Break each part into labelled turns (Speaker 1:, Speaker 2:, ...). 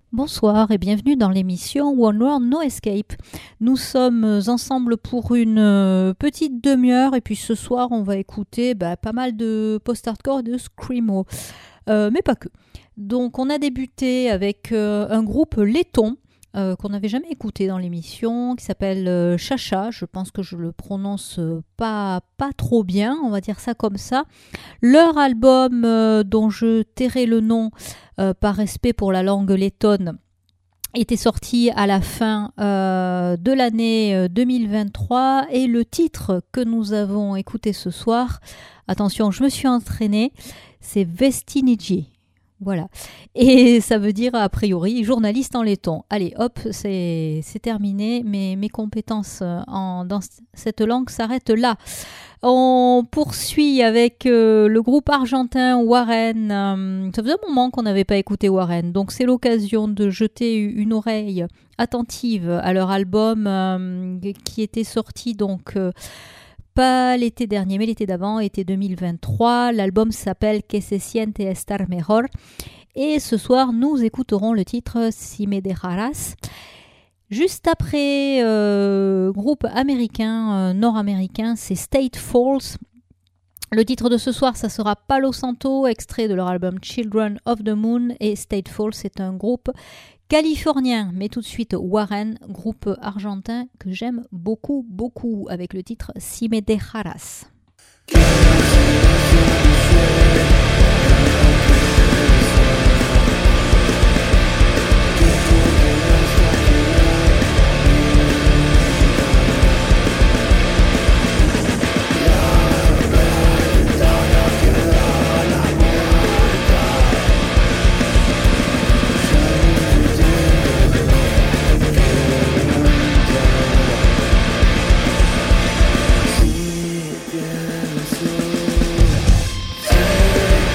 Speaker 1: Bonsoir et bienvenue dans l'émission One World No Escape. Nous sommes ensemble pour une petite demi-heure et puis ce soir on va écouter pas mal de post-hardcore et de screamo, mais pas que. Donc on a débuté avec un groupe letton qu'on n'avait jamais écouté dans l'émission, qui s'appelle Chacha. Je pense que je le prononce pas trop bien, on va dire ça comme ça. Leur album, dont je tairai le nom par respect pour la langue lettonne, était sorti à la fin de l'année 2023, et le titre que nous avons écouté ce soir, attention, je me suis entraînée, c'est Vestinigi. Voilà. Et ça veut dire, a priori, journaliste en letton. Allez, hop, c'est terminé. Mes compétences dans cette langue s'arrêtent là. On poursuit avec le groupe argentin Warren. Ça faisait un moment qu'on n'avait pas écouté Warren, donc c'est l'occasion de jeter une oreille attentive à leur album qui était sorti donc... pas l'été dernier, mais l'été d'avant, été 2023. L'album s'appelle Que se siente estar mejor. Et ce soir, nous écouterons le titre Si me dejaras. Juste après, groupe américain, nord-américain, c'est State Falls. Le titre de ce soir, ça sera Palo Santo, extrait de leur album Children of the Moon. Et State Falls, c'est un groupe californien, mais tout de suite Warren, groupe argentin que j'aime beaucoup, beaucoup, avec le titre Si me dejaras.
Speaker 2: Si pienso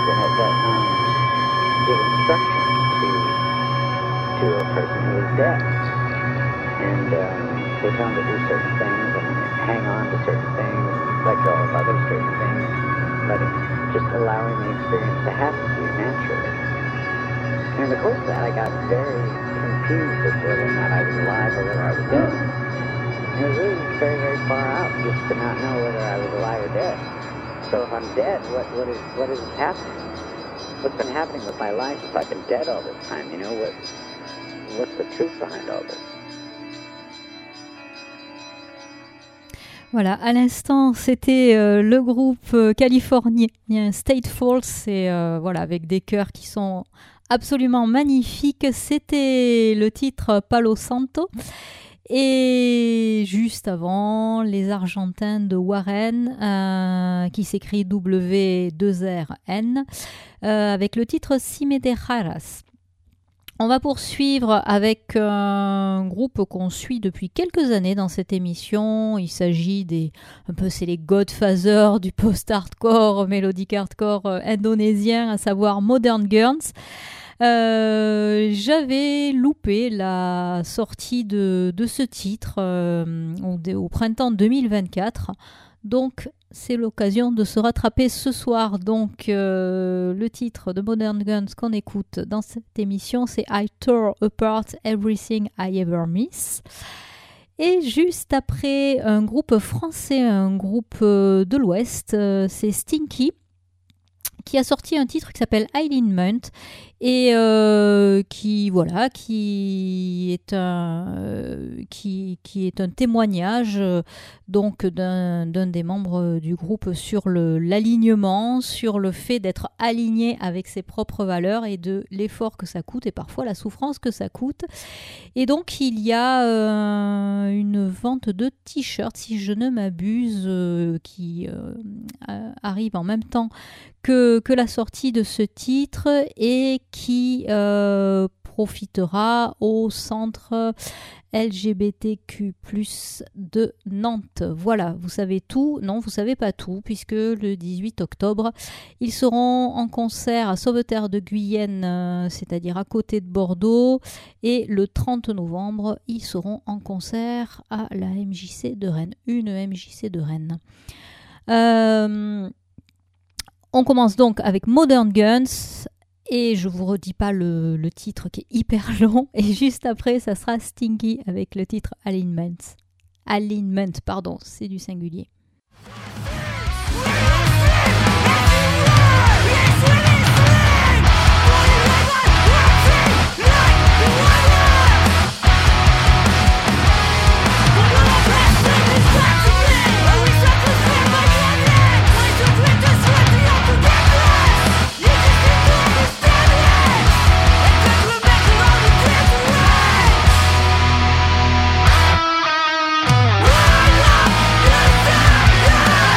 Speaker 2: in it that give instructions to a person who is dead. And they tell him to do certain things and hang on to certain things, let go of other certain things, just allowing the experience to happen to you naturally. And in the course of that, I got very confused as to whether or not I was alive or whether I was dead. And it was really very, very far out just to not know whether I was alive or dead. So if I'm dead, what is happening? What's been happening with my life if I've been dead all this time? You know, what's the truth behind all this?
Speaker 1: Voilà, à l'instant, c'était le groupe californien State Falls, et voilà, avec des chœurs qui sont absolument magnifiques. C'était le titre Palo Santo. Et juste avant, les Argentins de Warren, qui s'écrit W2RN, avec le titre Si me dejaras. On va poursuivre avec un groupe qu'on suit depuis quelques années dans cette émission. Il s'agit c'est les Godfathers du post-hardcore, melodic hardcore indonésien, à savoir Modern Girls. J'avais loupé la sortie de ce titre au printemps 2024. Donc, c'est l'occasion de se rattraper ce soir. Donc, le titre de Modern Guns qu'on écoute dans cette émission, c'est I Tore Apart Everything I Ever Miss. Et juste après, un groupe français, un groupe de l'Ouest, c'est Stinky, qui a sorti un titre qui s'appelle Alignment, et qui est un témoignage donc d'un des membres du groupe sur l'alignement, sur le fait d'être aligné avec ses propres valeurs et de l'effort que ça coûte et parfois la souffrance que ça coûte. Et donc il y a une vente de t-shirts, si je ne m'abuse, qui arrive en même temps que la sortie de ce titre, et qui profitera au centre LGBTQ+ de Nantes. Voilà, vous savez tout. Non, vous savez pas tout, puisque le 18 octobre, ils seront en concert à Sauveterre de Guyenne, c'est-à-dire à côté de Bordeaux, et le 30 novembre, ils seront en concert à la MJC de Rennes, une MJC de Rennes. On commence donc avec Modern Guns, et je vous redis pas le titre qui est hyper long, et juste après ça sera Stinky avec le titre Alignment, pardon, c'est du singulier.
Speaker 3: Yeah!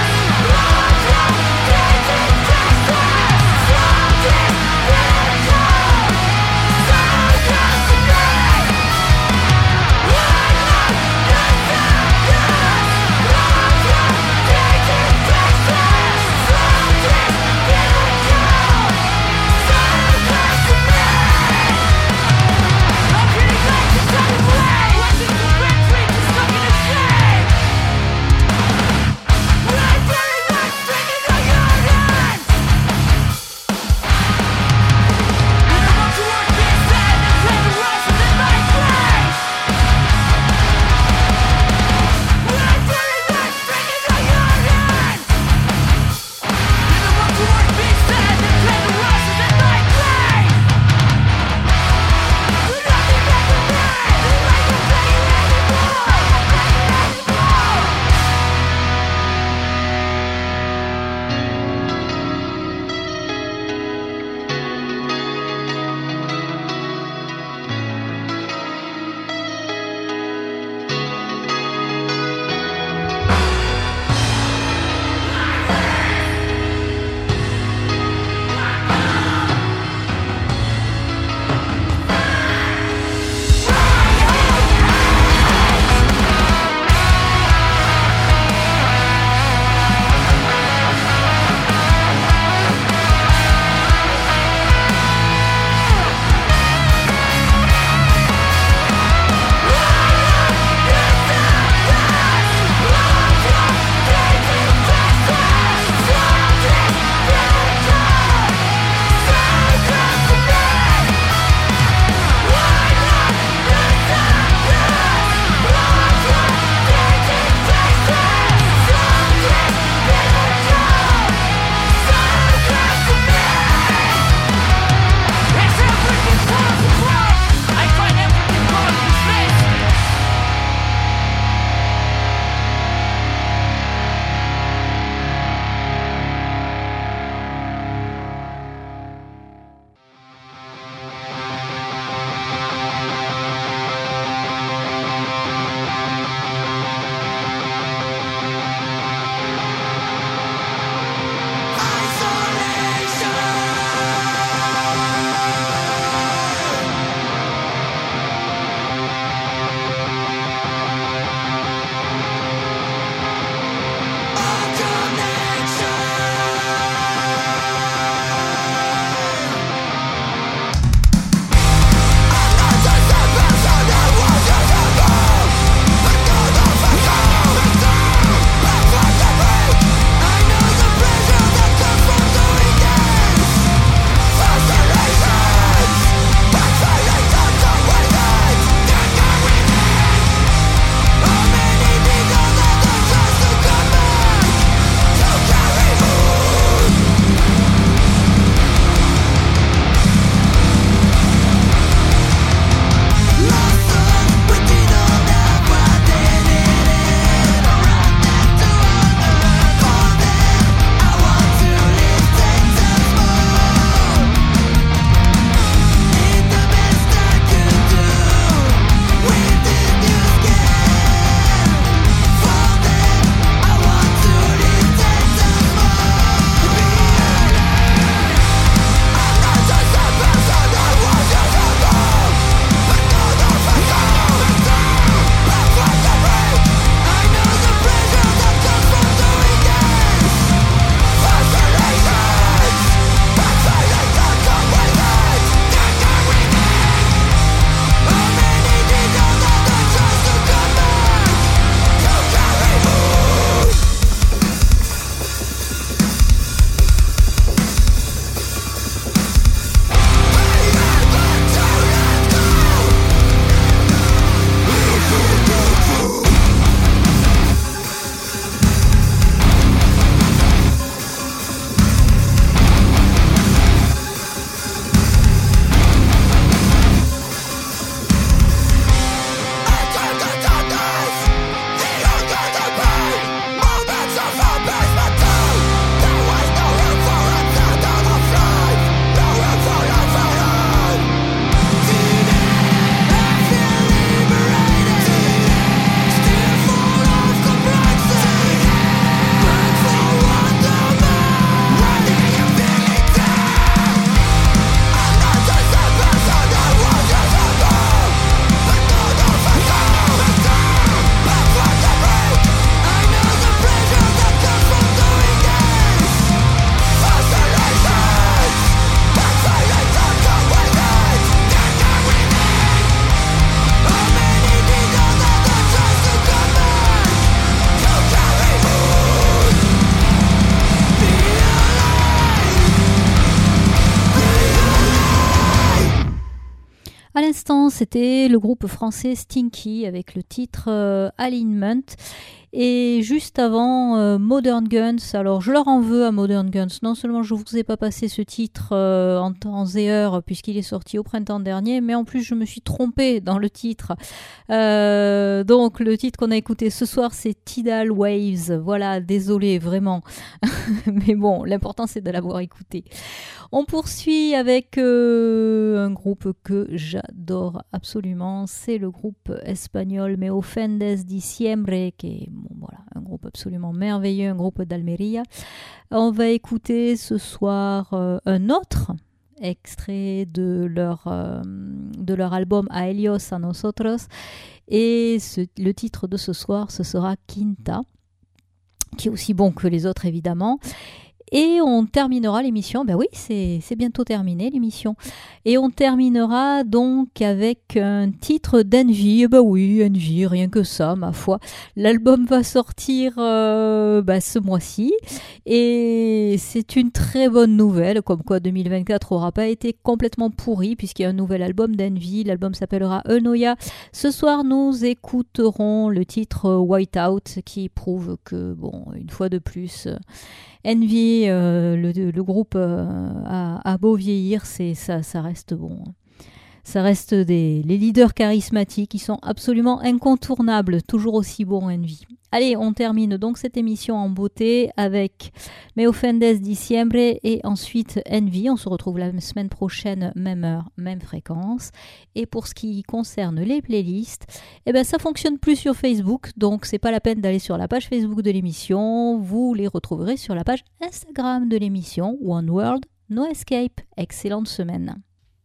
Speaker 1: l'instant, c'était le groupe français Stinky avec le titre Alignment. Et juste avant, Modern Guns. Alors, je leur en veux à Modern Guns. Non seulement je ne vous ai pas passé ce titre en temps et heure, puisqu'il est sorti au printemps dernier, mais en plus, je me suis trompée dans le titre. Donc, le titre qu'on a écouté ce soir, c'est Tidal Waves. Voilà, désolé, vraiment. Mais bon, l'important, c'est de l'avoir écouté. On poursuit avec un groupe que j'adore absolument. C'est le groupe espagnol Me Ofendes Diciembre, qui est voilà, un groupe absolument merveilleux, un groupe d'Almeria. On va écouter ce soir un autre extrait de leur album A Ellos, a Nosotros. Et le titre de ce soir, ce sera Quinta, qui est aussi bon que les autres évidemment. Et on terminera l'émission, ben oui, c'est bientôt terminé l'émission. Et on terminera donc avec un titre d'Envy. Ben oui, Envy, rien que ça, ma foi. L'album va sortir ce mois-ci. Et c'est une très bonne nouvelle, comme quoi 2024 n'aura pas été complètement pourri, puisqu'il y a un nouvel album d'Envy. L'album s'appellera Eunoia. Ce soir, nous écouterons le titre Whiteout, qui prouve que, bon, une fois de plus... Envy, le groupe a beau vieillir, ça reste bon. Ça reste les leaders charismatiques, ils sont absolument incontournables, toujours aussi bons Envy. Allez, on termine donc cette émission en beauté avec Me Ofendes Diciembre et ensuite Envy. On se retrouve la semaine prochaine, même heure, même fréquence. Et pour ce qui concerne les playlists, ça fonctionne plus sur Facebook, donc c'est pas la peine d'aller sur la page Facebook de l'émission. Vous les retrouverez sur la page Instagram de l'émission One World No Escape. Excellente semaine.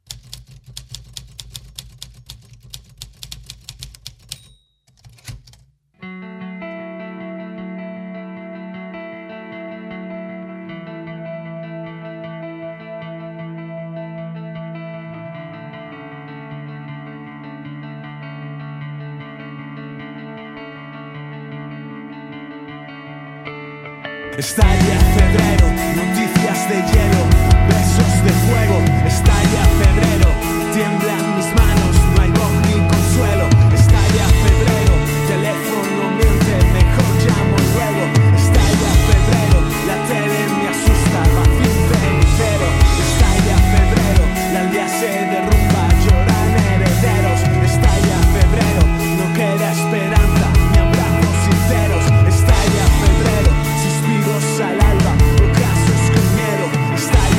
Speaker 3: Estalla febrero, noticias de hielo, besos de fuego. Estalla febrero, tiemblan mis manos, no hay voz ni consuelo. Estalla febrero, teléfono miente, mejor llamo luego. Estalla febrero, la tele me asusta, vacío cenicero. Estalla febrero, la aldea se derrumba, lloran herederos. Estalla febrero, no queda esperanza, ni abrazos sinceros. Estalla febrero, suspiros al alba, ocasos con miedo. Estalla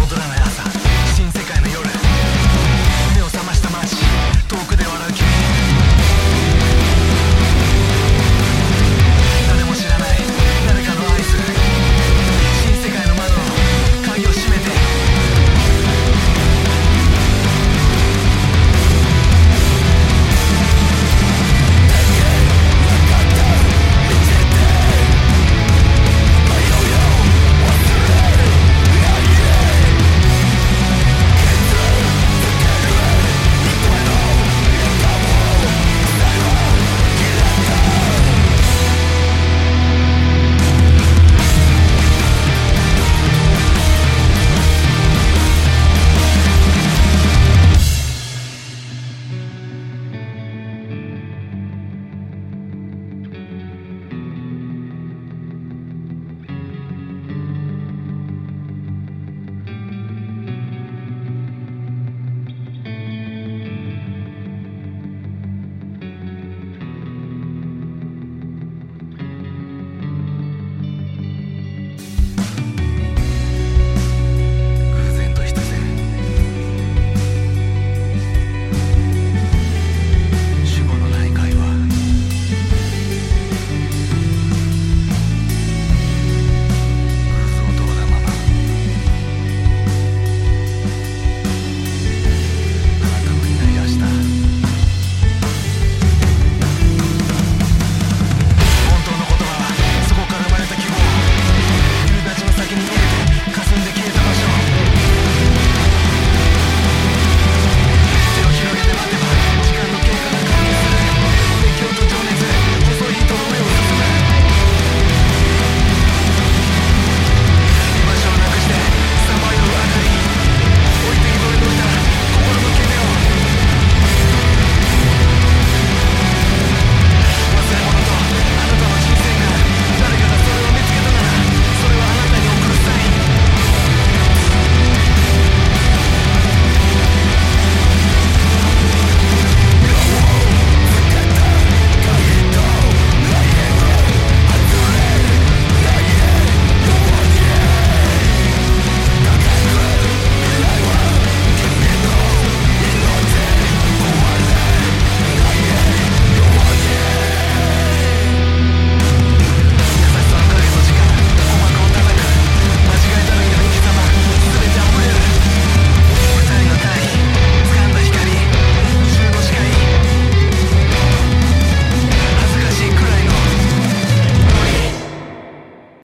Speaker 4: podrán